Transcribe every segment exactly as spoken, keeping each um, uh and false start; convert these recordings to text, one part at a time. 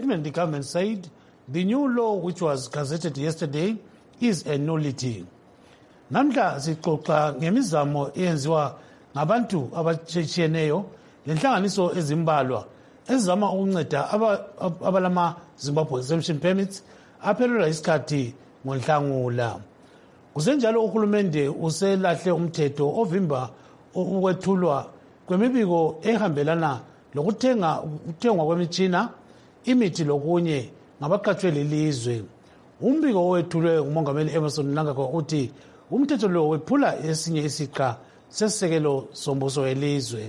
statement, the government said the new law, which was gazetted yesterday, is a nullity. Namhla sixoxa ngemizamo eyenziwa ngabantu abatshiyeneyo lenhlanganiso ezimbalwa ezama ukunceda abalama Zimbabwe exemption permits aphelelwa isikhathi ngoNhlangula. Kusenjalo uhulumende uselahle umthetho ovimba ukwethulwa kwemibiko ehambelana lokuthenga ukuthengwa kwemitshina, imithi lokunye ngabaqatshwe lelizwe. Umbiko owethulwe nguMongameli Emmerson Mnangagwa uthi umthetho lo wephula esinye isiqa sesisekelo sombuso welizwe.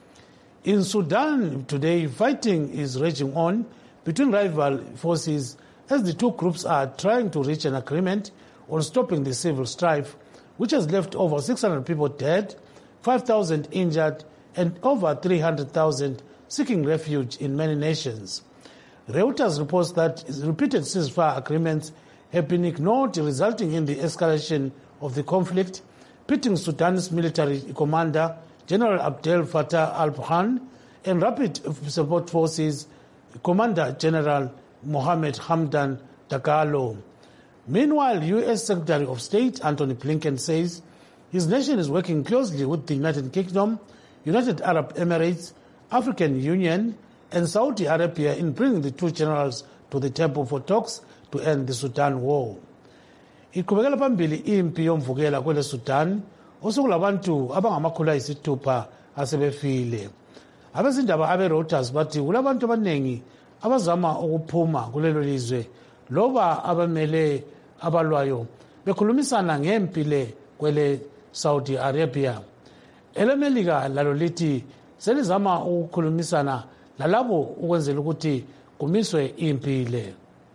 In Sudan today, fighting is raging on between rival forces as the two groups are trying to reach an agreement on stopping the civil strife, which has left over six hundred people dead, five thousand injured, and over three hundred thousand seeking refuge in many nations. Reuters reports that repeated ceasefire agreements have been ignored, resulting in the escalation of the conflict, pitting Sudan's military commander, General Abdel Fattah al-Burhan, and Rapid Support Forces Commander General Mohammed Hamdan Dagalo. Meanwhile, U S Secretary of State Antony Blinken says his nation is working closely with the United Kingdom, United Arab Emirates, African Union, and Saudi Arabia in bringing the two generals to the table for talks to end the Sudan war. Iqhubekela phambili impi yomvukela kwele Sudan osukulabantu abangamakhulu ayisithupha asebefile. Abezindaba abe Reuters bathi kulabantu abanengi abazama ukuphuma kulelo lizwe loba abamele abalwayo bekhulumisana ngempi le kwele Saudi Arabia. EleMelika lalo lithi selizama ukukhulumisana lalabo ukwenzela ukuthi kumiswe impi le.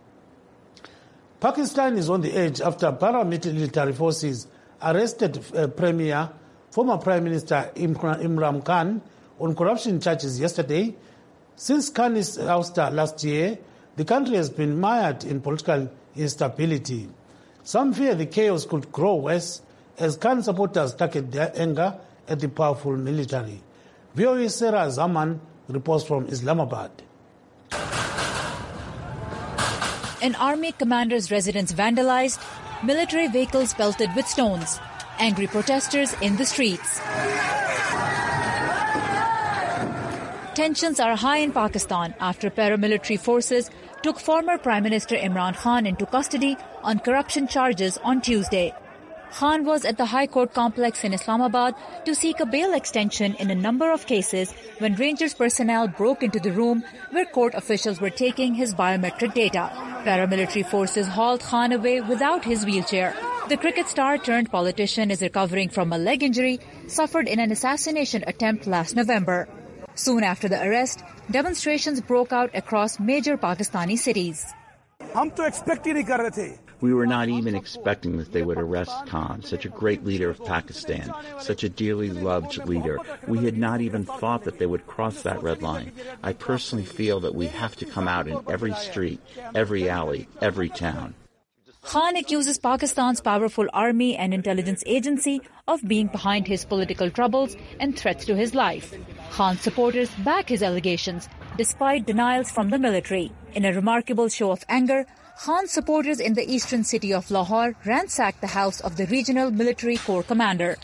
Pakistan is on the edge after paramilitary forces arrested uh, Premier, former Prime Minister Imran Khan on corruption charges yesterday. Since Khan's ouster last year, the country has been mired in political instability. Some fear the chaos could grow worse as Khan supporters target their anger at the powerful military. V O A Sarah Zaman reports from Islamabad. An army commander's residence vandalized, military vehicles pelted with stones, angry protesters in the streets. Tensions are high in Pakistan after paramilitary forces took former Prime Minister Imran Khan into custody on corruption charges on Tuesday. Khan was at the High Court complex in Islamabad to seek a bail extension in a number of cases when Rangers personnel broke into the room where court officials were taking his biometric data. Paramilitary forces hauled Khan away without his wheelchair. The cricket star turned politician is recovering from a leg injury suffered in an assassination attempt last November. Soon after the arrest, demonstrations broke out across major Pakistani cities. We were not even expecting that they would arrest Khan, such a great leader of Pakistan, such a dearly loved leader. We had not even thought that they would cross that red line. I personally feel that we have to come out in every street, every alley, every town. Khan accuses Pakistan's powerful army and intelligence agency of being behind his political troubles and threats to his life. Khan's supporters back his allegations, despite denials from the military. In a remarkable show of anger, Khan's supporters in the eastern city of Lahore ransacked the house of the regional military corps commander.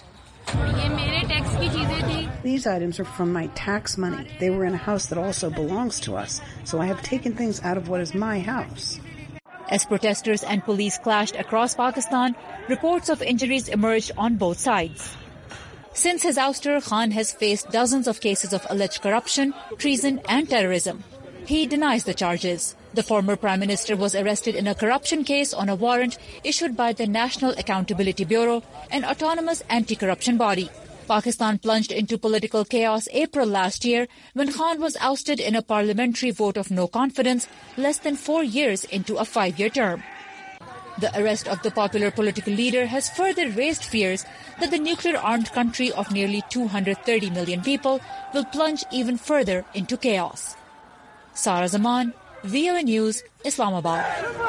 These items are from my tax money. They were in a house that also belongs to us, so I have taken things out of what is my house. As protesters and police clashed across Pakistan, reports of injuries emerged on both sides. Since his ouster, Khan has faced dozens of cases of alleged corruption, treason and terrorism. He denies the charges. The former Prime Minister was arrested in a corruption case on a warrant issued by the National Accountability Bureau, an autonomous anti-corruption body. Pakistan plunged into political chaos April last year when Khan was ousted in a parliamentary vote of no confidence less than four years into a five-year term. The arrest of the popular political leader has further raised fears that the nuclear-armed country of nearly two hundred thirty million people will plunge even further into chaos. Sarah Zaman, V O A News, Islamabad.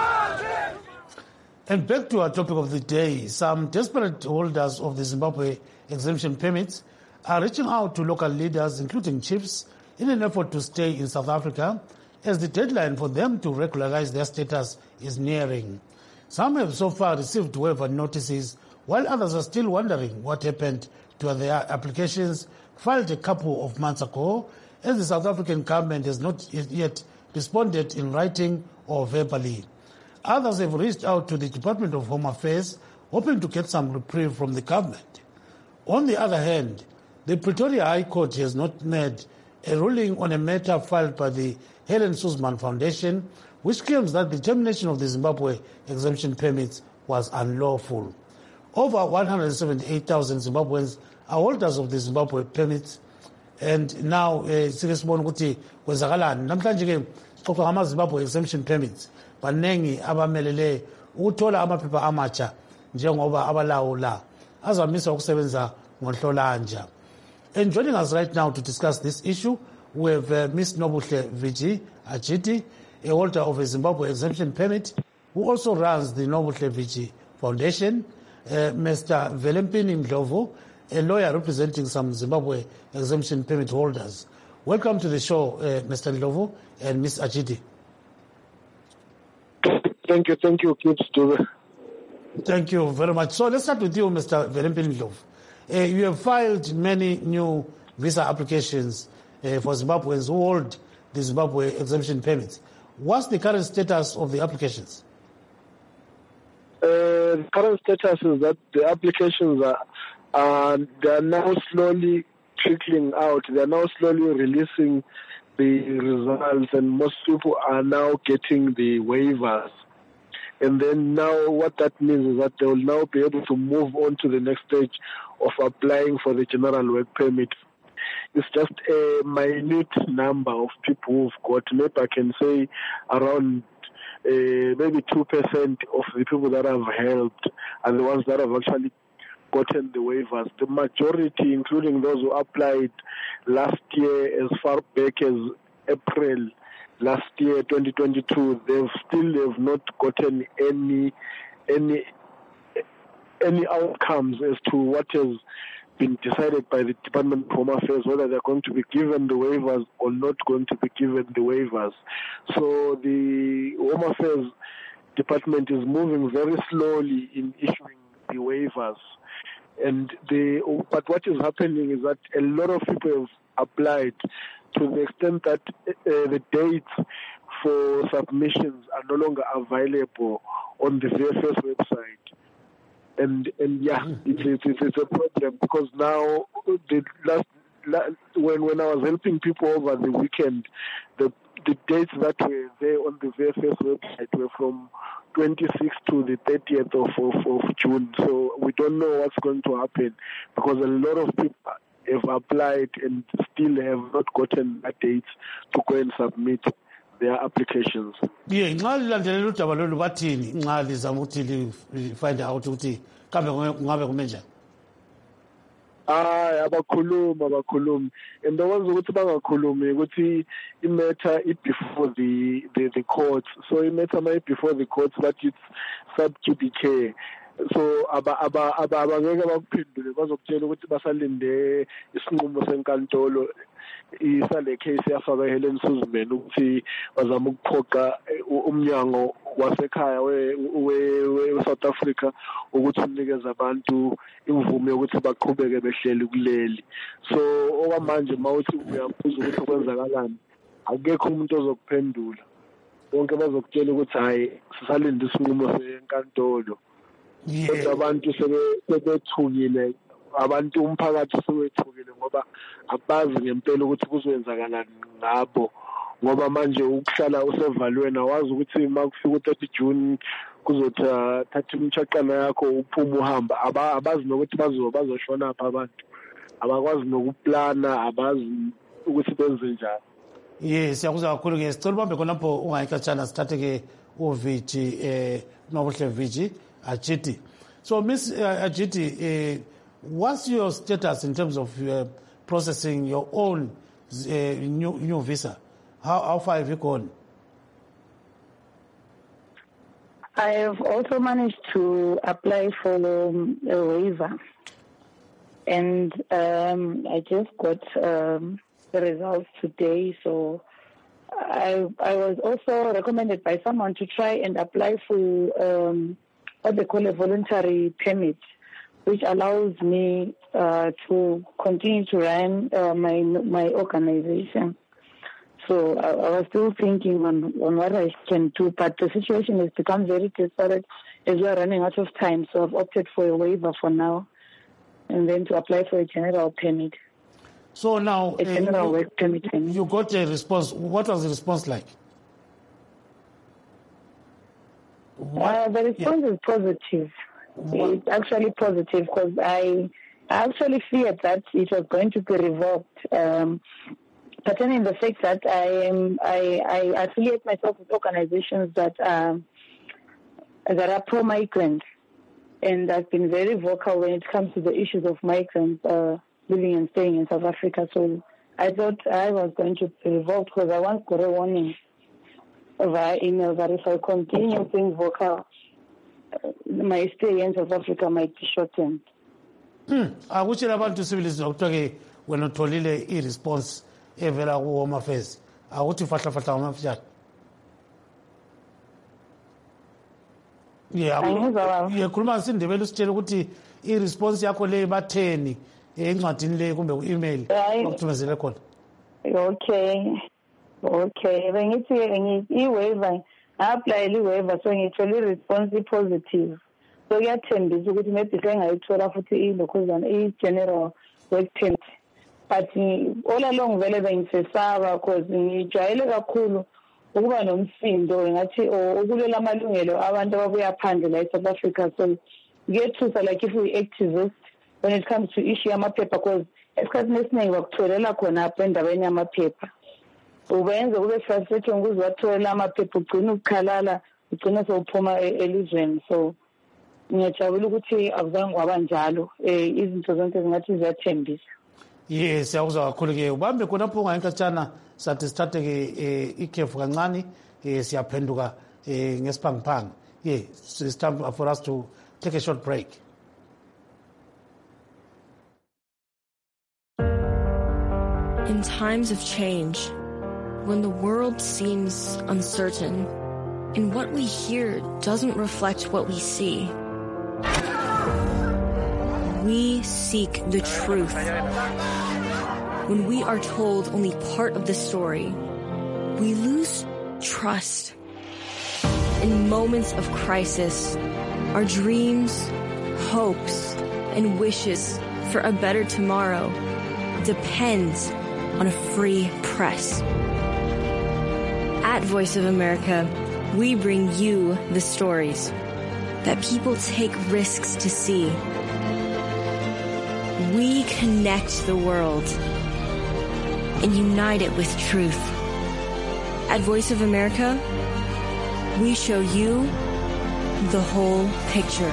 And back to our topic of the day, some desperate holders of the Zimbabwe exemption permits are reaching out to local leaders, including chiefs, in an effort to stay in South Africa as the deadline for them to regularize their status is nearing. Some have so far received waiver notices, while others are still wondering what happened to their applications filed a couple of months ago, as the South African government has not yet responded in writing or verbally. Others have reached out to the Department of Home Affairs, hoping to get some reprieve from the government. On the other hand, the Pretoria High Court has not made a ruling on a matter filed by the Helen Suzman Foundation, which claims that the termination of the Zimbabwe exemption permits was unlawful. Over one hundred seventy-eight thousand Zimbabweans are holders of the Zimbabwe permits, and now sikesibona ukuthi kwenzakalani. Namhlanje ke xoxa ngama Zimbabwe exemption permits banengi abamelele ukuthola amaphepha amatsha njengoba abalawo la azamisa ukusebenza ngohlolanja. And joining us right now to discuss this issue, we have uh, Miss Nobuhle Viji Achiti, a holder of a Zimbabwe exemption permit, who also runs the Nobuhle Viji Foundation, uh, Mister Velempini Ndlovu, a lawyer representing some Zimbabwe exemption permit holders. Welcome to the show, uh, Mister Ndlovu and Miss Achiti. Thank you, thank you, Kids. Thank you very much. So let's start with you, Mister Velempini Ndlovu. Uh, you have filed many new visa applications uh, for Zimbabweans who hold the Zimbabwe exemption permits. What's the current status of the applications? Uh, the current status is that the applications are, uh, they are now slowly trickling out. They are now slowly releasing the results, and most people are now getting the waivers. And then now what that means is that they will now be able to move on to the next stage of applying for the general work permit. It's just a minute number of people who've got, maybe I can say around uh, maybe two percent of the people that have helped are the ones that have actually gotten the waivers. The majority, including those who applied last year as far back as April last year, twenty twenty-two, they've still have not gotten any any any outcomes as to what has been decided by the Department of Home Affairs, whether they're going to be given the waivers or not going to be given the waivers. So the Home Affairs Department is moving very slowly in issuing the waivers. And the but what is happening is that a lot of people have applied, to the extent that uh, the dates for submissions are no longer available on the V F S website. And and yeah, it's it's, it's a problem, because now the last, last when when I was helping people over the weekend, the the dates that were there on the V F S website were from twenty-sixth to the thirtieth of, of of June. So we don't know what's going to happen, because a lot of people have applied and still have not gotten a date to go and submit their applications. Yeah, nxa lilandelela udaba lolu bathini nxa lizama ukuthi find out ukuthi kambe ngabe kumenjani? Hayi, abakhuluma abakhulumi, and the ones ukuthi bangakhulumi ukuthi imatter it before the the the courts. So imatter may before the courts, but it's sub judice. So aba aba aba abangeke bakuphendule, bazokutshela ukuthi basalinde isinqumo senkantolo isale case yafaka Helen Suzman ukuthi bazama ukuphoqa umnyango wasekhaya we we South Africa ukuthi unikeze abantu imvume yokuthi baqhubeke behleli kuleli. So okwamanje mawuthi uyabuza ukuthi kwenzakalani, akekho umuntu ozokuphendula. Bonke bazokutshela ukuthi hayi sisalinde isinqumo senkantolo. Kodwa abantu sebethukile, abantu umphakathi sebethukile ngoba abazi ngempela ukuthi kuzoyenzakalani ngabo, ngoba manje ukuhlala usevalweni awazi ukuthi makufika u-thirty June kuzothatha imtshaqana yakho uphuma uhamba. Abazi nokuthi bazoshona apha abantu, abakwazi nokuplana, abazi ukuthi benze njani. Yes, siyakuzwa kakhulu ke. Sicela ubambe khonapho ungayikatshana sithathe ke uViji eh Nobuhle Viji Achiti. So Miss uh, Achiti, uh, what's your status in terms of uh, processing your own uh, new new visa? How how far have you gone? I have also managed to apply for um, a waiver, and um, I just got um, the results today. So I I was also recommended by someone to try and apply for um, what they call a voluntary permit, which allows me uh, to continue to run uh, my my organization. So I, I was still thinking on, on what I can do, but the situation has become very desperate as we are running out of time. So I've opted for a waiver for now, and then to apply for a general permit. So now a general uh, work permit. You got a response. What was the response like? Uh, the response yeah. is positive. What? It's actually positive because I, I actually feared that it was going to be revoked. Um, pertaining the fact that I am, I, I affiliate myself with organizations that are, that are pro-migrant, and I've been very vocal when it comes to the issues of migrants uh, living and staying in South Africa. So I thought I was going to be revoked because I once got a warning via email that if I continue being vocal, uh, my stay in South Africa might be shortened. Akuthini abantu sibili Doctor ke wena utholile i-response evela ku Home Affairs akuthi fahla fahla ngamafitshane. Yeah, ngiyakhuluma sindebele usitshela ukuthi i-response yakho le batheni encwadini le kumbe ku-email okuthumezele khona. Okay. Okay, bengithi i-waiver apply i-waiver so ngithole i-response positive. So kuyathembisa ukuthi maybe sengayithola futhi i-lokhuzana i-general work permit. But all along vele bengisesaba because ngijwayele kakhulu ukuba nomsindo ngathi ukulela amalungelo abantu ababuya phandle la eSouth Africa. So kuyethusa like if we activist when it comes to issue yamaphepha because esikhathini esiningi bakutholela khona apha endaweni yamaphepha. Ubenze ube frustrated ngokuthi watholela amaphepha ugcina ukukhalala ugcina sewuphuma elizweni. So ngiyajabula ukuthi akuzange kwaba njalo izinto zonke zingathi ziyathembisa. Yes, siyakuzwa kakhulu ke ubambe khonapho ngayinkatshana sathi sithathe ke ikhefu kancane siyaphenduka ngesiphangiphangi. Yeah, so it's time for us to take a short break. In times of change, when the world seems uncertain and what we hear doesn't reflect what we see, we seek the truth. When we are told only part of the story, we lose trust. In moments of crisis, our dreams, hopes, and wishes for a better tomorrow depends on a free press. At Voice of America, we bring you the stories that people take risks to see. We connect the world and unite it with truth. At Voice of America, we show you the whole picture.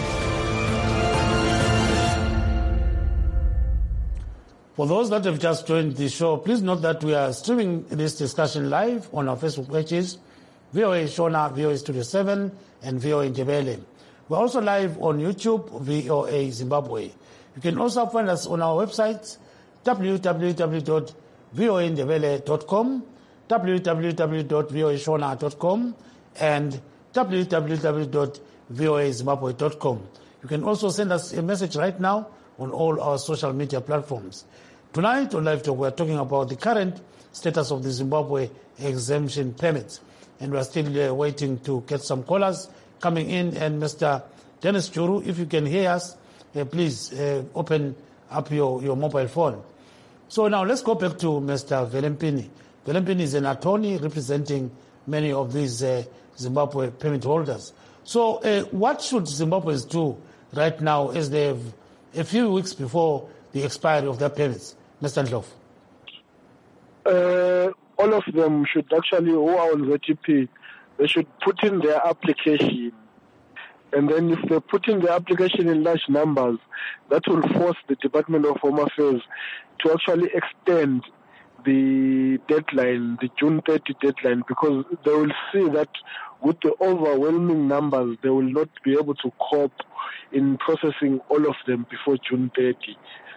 For those that have just joined the show, please note that we are streaming this discussion live on our Facebook pages, V O A Shona, V O A Studio seven, and V O A Ndebele. We're also live on YouTube, V O A Zimbabwe. You can also find us on our websites, w w w dot v o a ndebele dot com, w w w dot v o a shona dot com, and w w w dot v o a zimbabwe dot com. You can also send us a message right now on all our social media platforms. Tonight on Live Talk, we are talking about the current status of the Zimbabwe exemption permits. And we are still uh, waiting to get some callers coming in. And Mister Dennis Juru, if you can hear us, uh, please uh, open up your, your mobile phone. So now let's go back to Mister Velempini. Velempini is an attorney representing many of these uh, Zimbabwe permit holders. So uh, what should Zimbabweans do right now as they have a few weeks before the expiry of their permits? Mister Ndlovu. Uh, all of them should actually, who are on Z T P, they should put in their application. And then if they put in the application in large numbers, that will force the Department of Home Affairs to actually extend the deadline, the June thirtieth deadline, because they will see that with the overwhelming numbers, they will not be able to cope in processing all of them before June thirtieth.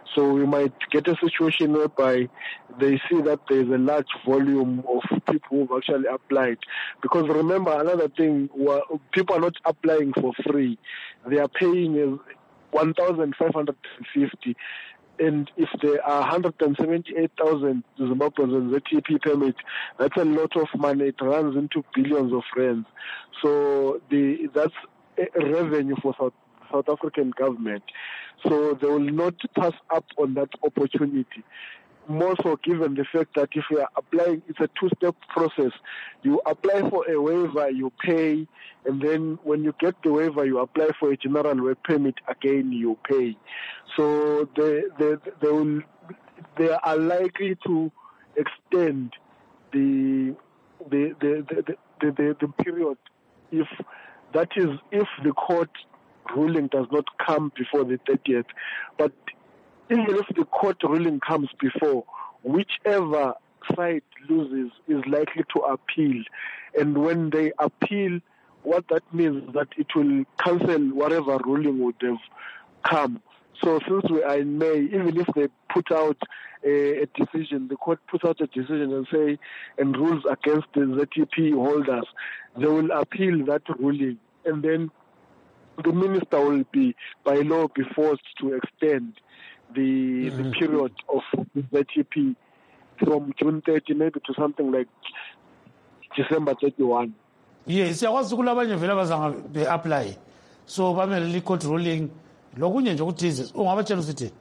So we might get a situation whereby they see that there is a large volume of people who have actually applied. Because remember, another thing, people are not applying for free. They are paying one thousand five hundred fifty. And if there are one hundred seventy-eight thousand Zimbabweans on Z T P permit, that's a lot of money. It runs into billions of rands. So the that's a revenue for South, South African government. So they will not pass up on that opportunity. More so given the fact that if you are applying, it's a two-step process. You apply for a waiver, you pay, and then when you get the waiver, you apply for a general work permit, again you pay. So they, they, they, will, they are likely to extend the the the, the, the, the, the period if that is if the court ruling does not come before the thirtieth. But even if the court ruling comes before, whichever side loses is likely to appeal. And when they appeal, what that means is that it will cancel whatever ruling would have come. So since we are in May, even if they put out a, a decision, the court puts out a decision and say, and rules against the Z T P holders, they will appeal that ruling. And then the minister will be, by law, be forced to extend the, mm-hmm. the period of the Z T P from June thirtieth maybe to something like December thirty-first. Yes, siyakwazi kulabanye vele abazange be-apply. So bamele court ruling lokunye nje ukuthize ungabatshela usithi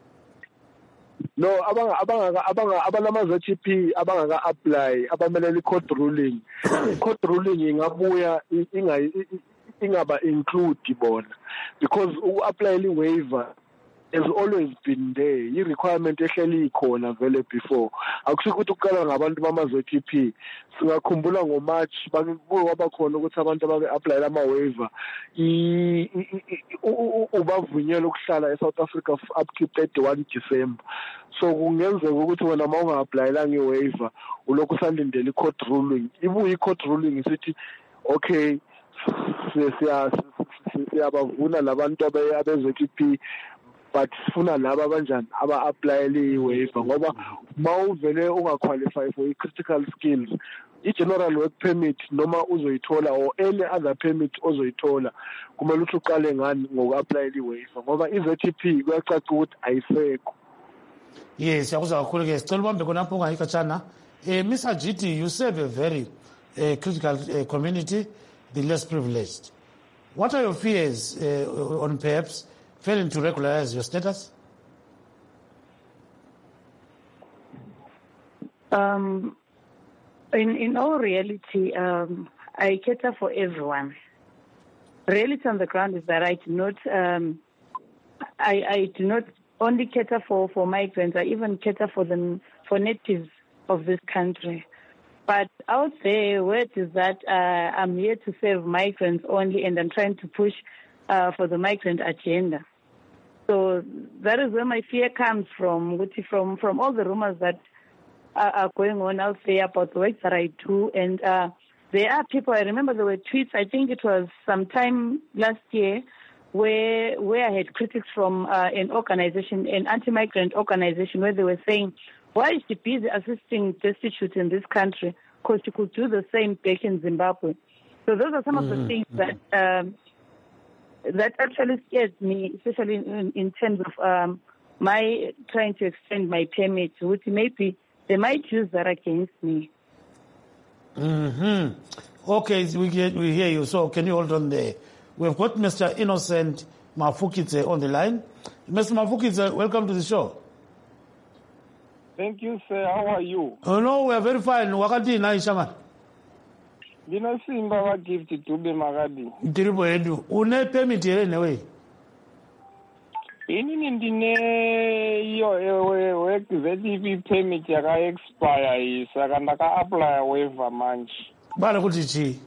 no abanga abanga abanga abanama-Z T P abangaka apply abamele court ruling court ruling ingabuya inga ingaba include bona because uku-apply i-waiver has always been there. I-requirement ehleli ikhona vele before. Akusikho ukuthi ukukala ngabantu bama-Z T P. Singakhumbula ngoMarch bake kwaba khona ukuthi abantu abake-apply ama-waiver ubavunyelwe ukuhlala eSouth Africa up to thirty-first December. So kungenzeka ukuthi wena uma unga-applyelanga i-waiver ulokhu usalindele i-court ruling. Ibuye i-court ruling isithi okay siyabavuna labantu abe-Z T P but sifuna laba abanjani aba-applyele i-waiver ngoba ma uvele ungaqualify for i-critical skills i-general work permit noma uzoyithola or any other permit ozoyithola kumele ukuthi uqale ngani ngoku-applyela i-waiver ngoba i-Z T P kuyacaca ukuthi ayisekho. Yes, siyakuzwa kakhulu-ke sicela ubambe khonapho ungayikatshana. Um Mister Jiti, you serve a very uh, critical uh, community, the less privileged. What are your fears uh, on perhaps failing to regularize your status? Um, in, in all reality, um, I cater for everyone. Reality on the ground is that I do not, um, I, I do not only cater for, for migrants. I even cater for them, for natives of this country. But out there, word is that uh, I'm here to serve migrants only, and I'm trying to push uh, for the migrant agenda. So that is where my fear comes from, from from all the rumors that are, are going on out there about the work that I do. And uh, there are people, I remember there were tweets, I think it was sometime last year, where where I had critics from uh, an organization, an anti-migrant organization, where they were saying, why is she busy assisting destitute in this country? Because she could do the same back in Zimbabwe. So those are some mm-hmm. of the things that um, that actually scares me, especially in, in terms of um, my trying to extend my permit, which maybe they might use that against me. Mm-hmm. Okay, we get, we hear you. So can you hold on there? We've got Mister Innocent Mafukidze on the line. Mister Mafukidze, welcome to the show. Thank you, sir. How are you? Oh, no, we are very fine. Wakati na Ishaman. Dina simba wa gift tube magadi. Ndiribo edu. Une permit yele newe. Ini ndine yo work Z T P permit yaka expire isa kandaka apply waiver manje. Bala kuti chi.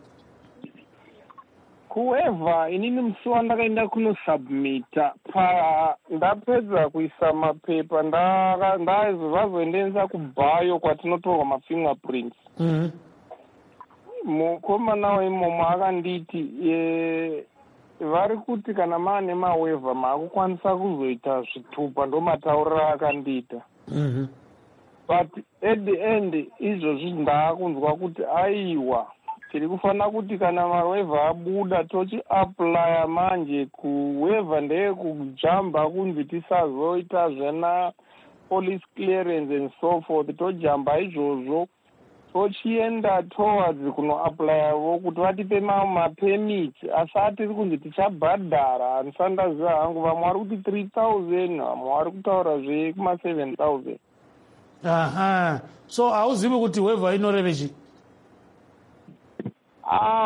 Kuweva inini msuanda kaenda kuno submita pa ndapedza kuisa mapepa ndaka ndazo vazoendenza kubhayo kwatinotorwa mafingerprints. Mhm. Mukomana weimomo akanditi e vari kuti kana maane mawevha maakukwanisa kuzoita zvitupa ndomataurira akandiita. Mhm. But at the end izvozvi ndaakunzwa kuti aiwa tiri kufanira kuti kana mawevha abuda tochi-aplya manje kuwevha ndeyekujamba kunzi tisazoita zvena police clearance and so forth, tojamba izvozvo tochienda towards kunoaplyawo kuti vatipe mapemit, asi atiri kunzi tichabhadhara. Handisandaziva hangu, vamwe vari kuti three thousand, vamwe vari kutaura zvekuma-seven thousand. Aha. So hauzivi kuti wevha inorevechi? Ah,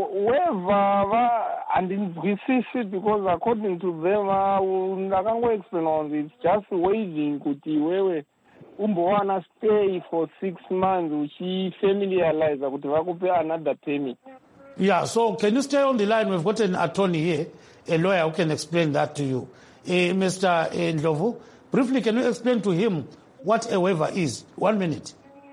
wevha handinzwisisi because according to them ndakangoexplain on it's just waving kuti iwewe umbowana stay for six months uchifamiliarize kuti vakupe another permit. Yeah, so can you stay on the line? We've got an attorney here, a lawyer who can explain that to you. Uh, Mister Ndlovu, briefly, can you explain to him what a waiver is? One minute.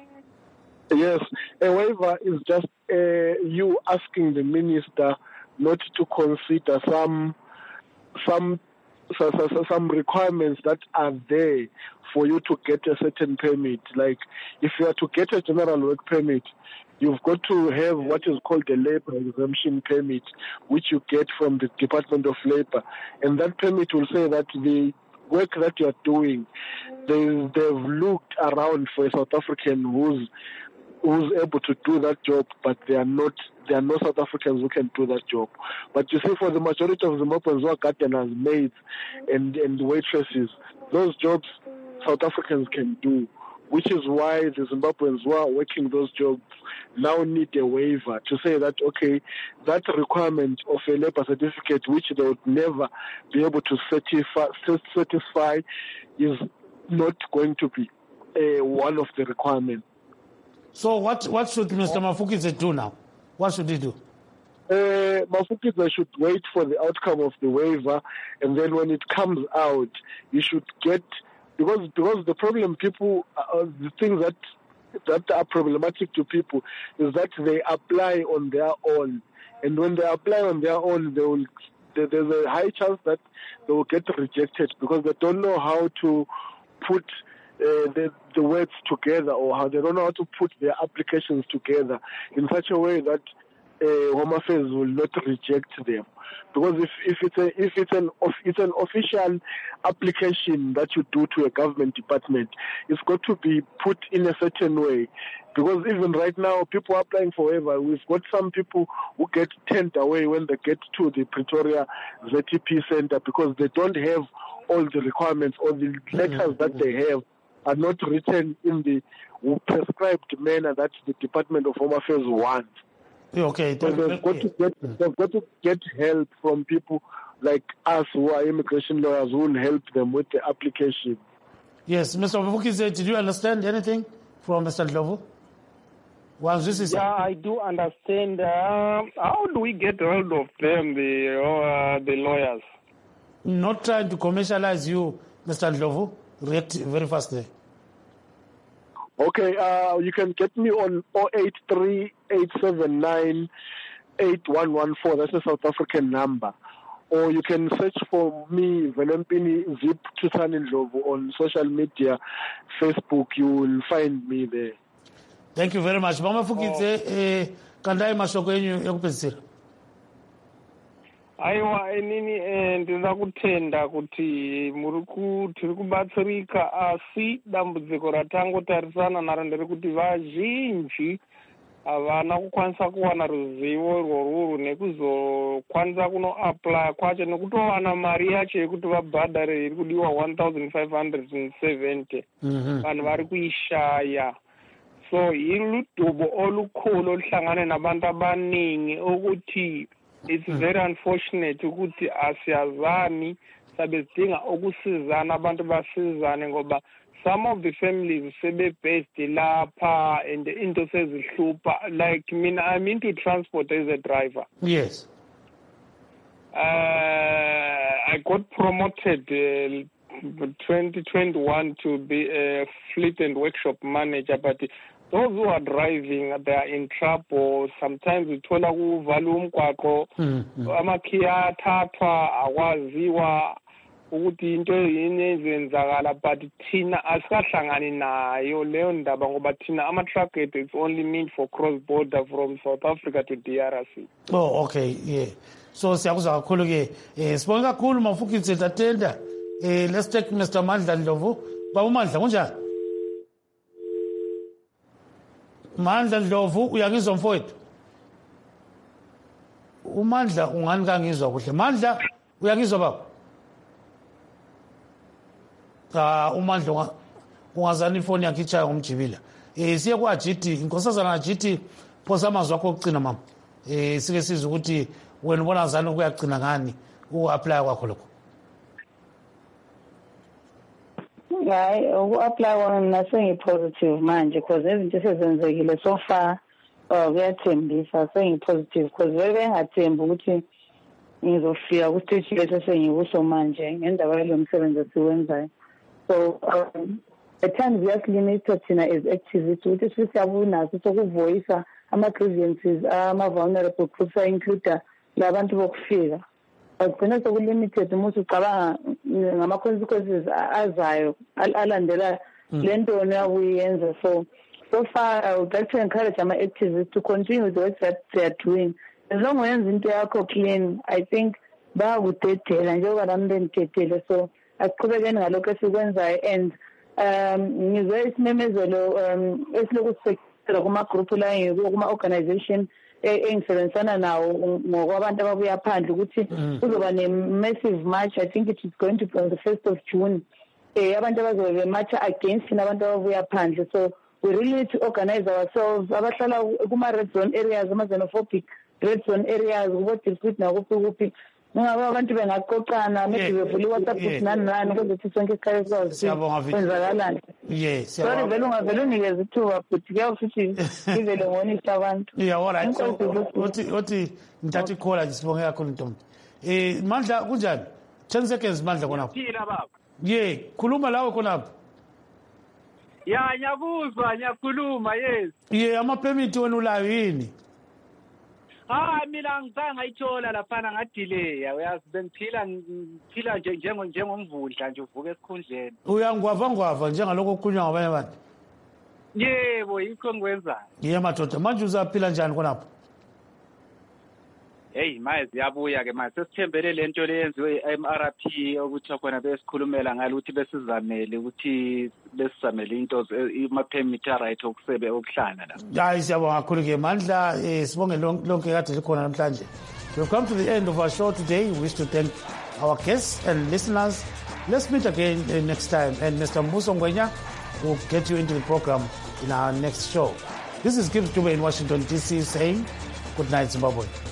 Yes, a waiver is just uh, you asking the minister not to consider some some so, so, so some requirements that are there for you to get a certain permit. Like if you are to get a general work permit, you've got to have what is called a labor exemption permit, which you get from the Department of Labor, and that permit will say that the work that you are doing, they, they've looked around for a South African who's who's able to do that job, but they are not. There are no South Africans who can do that job. But you see, for the majority of Zimbabweans who are gardeners, maids, and and waitresses, those jobs South Africans can do, which is why the Zimbabweans who are working those jobs now need a waiver to say that, okay, that requirement of a labor certificate, which they would never be able to certify, satisfy, is not going to be uh, one of the requirements. So what, what should Mister Mafukidze do now? What should he do? Uh, Mafukidze should wait for the outcome of the waiver, and then when it comes out, you should get, because because the problem people, uh, the things that that are problematic to people is that they apply on their own, and when they apply on their own, they will, there, there's a high chance that they will get rejected because they don't know how to put Uh, the, the words together, or how they don't know how to put their applications together in such a way that uh, Home Affairs will not reject them. Because if, if it's a if it's an it's an official application that you do to a government department, it's got to be put in a certain way. Because even right now, people are applying for waiver. We've got some people who get turned away when they get to the Pretoria Z T P center because they don't have all the requirements or the letters that they have are not written in the prescribed manner that the Department of Home Affairs wants. Okay. So they've got to get they've got to get help from people like us who are immigration lawyers who will help them with the application. Yes, Mister Mafukidze, did you understand anything from Mister Ndlovu? Well, this is yeah, I do understand. Uh, how do we get hold of them, the uh, the lawyers? Not trying to commercialize you, Mister Ndlovu. React very fast there. Okay, uh, you can get me on zero eight three, eight seven nine, eight one one four. That's a South African number. Or you can search for me, Velempini Zip Thuthani Ndlovu, on social media, Facebook. You will find me there. Thank you very much. Mafukidze, eh, kandai mashoko yenyu ekupedzisira. Aiwa, inini ndinoda kutenda kuti muri tiri kubatsirika, asi dambudziko ratangotarisana naro nderekuti vazhinji havana kukwanisa kuwana ruzivo rworwurwu nekuzokwanisa kunoapply kwacho nekutowana mari yacho yekuti vabhadhare iri kudiwa one thousand five hundred seventy. Vanhu vari kuishaya. So iri ludhubo olukhulu oluhlangane nabantu abaningi ukuthi it's very unfortunate ukuthi asiyazani sabe sidinga ukusizana abantu basizane ngoba some of the families sebe-based lapha and into sezihlupha. Like mina, I'm into transport as a driver. Yes. Uh, I got promoted uh, twenty twenty-one to be a fleet and workshop manager, but those who are driving, they are in trouble. Sometimes uthola kuvalwa umgwaqo, amakhiya athathwa akwaziwa ukuthi into yini ezenzakala, but thina asikahlangani nayo leyo ndaba ngoba thina ama-truck it's only meant for cross border from South Africa to D R C. Oh, okay, yeah. So siyakuzwa kakhulu ke eh sibonga kakhulu mafukitse tatenda. Eh let's take Mister Mandla Ndlovu. Baba Mandla kunjani? Mandla Ndlovu uyangizwa mfowethu? uMandla ungani kangizwa kuhle. Mandla uyangizwa baba? Ah uMandla ungazani ifoni yakhe ichaya ngomjibila. Eh siye kwa G T inkosazana G T phosa amazwi akho okucina mama. Eh sike sizwe ukuthi wena ubona zani ukuyagcina ngani uapply kwakho lokho. Hayi uku-apply wona sengi-positive manje because izinto esezenzekile so far kuyathembisa sengi-positive because vele bengathembi ukuthi ngizofika ku-stage leso sengikuso manje ngendaba yalo msebenzi esiwenzayo. So um, at times kuyasilimita thina as activists ukuthi sithi siyabunaso sokuvoyisa ama-grievances ama-vulnerable groups a-include labantu bokufika. Agcina sokulimited umuntu ucabanga ngama-consequences azayo alandela le nto oyakuyenza. So so far I would like to encourage ama-activists to continue with the work that they are doing. As long as wenza into yakho clean, I think bayakudedela njengoba nami bengidedele. So asiqhubekeni ngalokho esikwenzayo and um ngizwe isimemezelo um esilokhu sisekela kuma-group la kuma-organization engisebenzisana nawo ngokwabantu ababuya phandle ukuthi kuzoba ne-massive march. I think it is going to be on the first of June. Eh abantu abazobe bemarcha against abantu ababuya phandle. So we really need to organize ourselves. Abahlala kuma-red zone areas, ama-xenophobic red zone areas, kubo-district nakuphi kuphi. Ngaba abantu bengaqoqana maybe bevula i-WhatsApp group nani nani ukuze sithi sonke isikhathi sazi kwenzakalani. Yes, sorry vele ungavele unikeza ithuba futhi kuyawukuthi ngivele ngonisa abantu. Yeah, all right. So uthi uthi ngithatha ikhola nje sibonge kakhulu Ntombi. Eh Mandla kunjani? ten seconds Mandla khonapho. Phila baba. Yeah, khuluma lawe khonapho. Ya nyakuzwa nyakhuluma yes. Yeah, ama permit wena ulayo yini? Ah mina ngizange ngayithola laphana ngadelay uyazi bengiphila ngiphila nje njengo njengomvundla nje uvuka esikhundleni. Uyangwava ngwava njengalokho okukhulunywa ngabanye abantu. Yebo yikho ngikwenza. Yeah madoda manje uzaphila njani khonapho? Hey manje ziyabuya ke manje sesithembele lento leyenziwe e-M R P ukuthi khona besikhulumela ngalo ukuthi besizamele ukuthi besizamele into ama-permit right okusebe okuhlala la. Hayi siyabonga kakhulu ke Mandla sibonge lonke kade likhona namhlanje. We've come to the end of our show today. We wish to thank our guests and listeners. Let's meet again next time, and Mister Mbuso Ngwenya will get you into the program in our next show. This is Gibbs Dube in Washington D C saying good night Zimbabwe.